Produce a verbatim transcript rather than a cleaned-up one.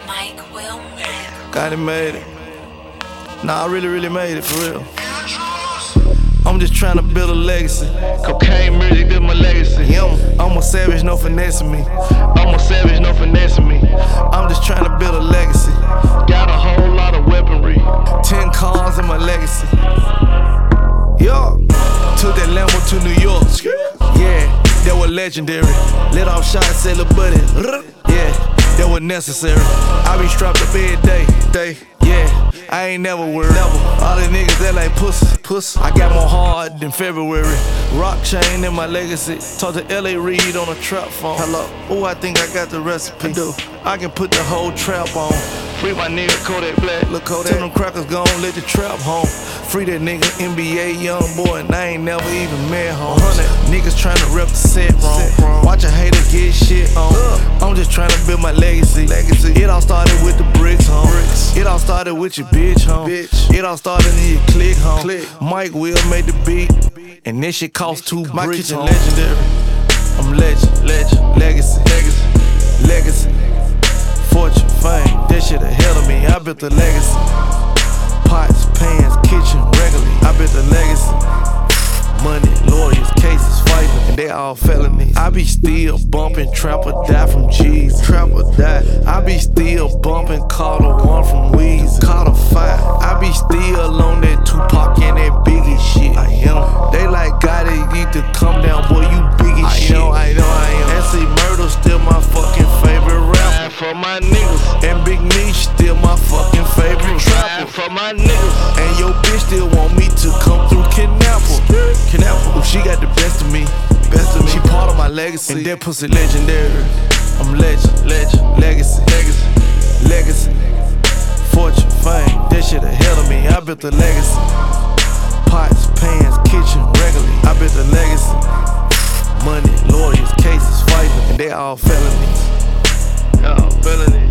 Mike Will Made. Got it made it. Nah, I really, really made it for real. I'm just trying to build a legacy. Cocaine music, this my legacy. Yeah, I'm a savage, no finessing me. I'm a savage, no finessing me. I'm just trying to build a legacy. Got a whole lot of weaponry. Ten cars in my legacy. Yo, took that Lambo to New York. Yeah, that was legendary. Let off shots, say little buddy. Yeah, that was necessary. I be strapped up every day. Day. Yeah, I ain't never worried. Never. All the niggas that like pussy, pussy. I got more hard than February. Rock chain in my legacy. Talk to L A Reid on a trap phone. Hello. Oh, I think I got the recipe. I do. I can put the whole trap on. Free my nigga Kodak Black. Look, Kodak. Tell them crackers gon' let the trap home. Free that nigga N B A young boy, and I ain't never even met home. Niggas tryna rep the set wrong. Watch a hater get shit on. I'm just tryna build my legacy. Legacy. It all started with the bricks, home. It all started with your bitch, home. It all started in your click, home. Mike Will made the beat, and this shit cost two My bricks, kitchen home. legendary. I'm legend, legend, legacy, legacy, legacy. Fortune, fame, that shit ahead of me. I built a legacy. Pots, pans, kitchen, regularly. I built a legacy. Money, lawyers, cases, fighting, and they all felonies. I be still bumping, trap or die from G's. Trap or die. I be still bumping, caught a one from Weezy. Caught a five. I be still on that Tupac and that Biggie shit. I am. They like, God, they need to come down, boy, you big as shit. I know, I know, I am. S C Murder still my fucking favorite rapper. For my niggas. And Big Meech still my fucking favorite trapper. For my niggas. And your bitch still want me to come through kidnapper. Kidnapper. She got the best of me. Best of me. She part of my legacy. And that pussy legendary. I'm legend, legend, legacy, legacy, legacy. Fortune, fame, that shit ahead of me. I built a legacy. Pots, pans, kitchen, regularly. I built a legacy. Money, lawyers, cases, fighting, and they all felonies. Y'all felonies.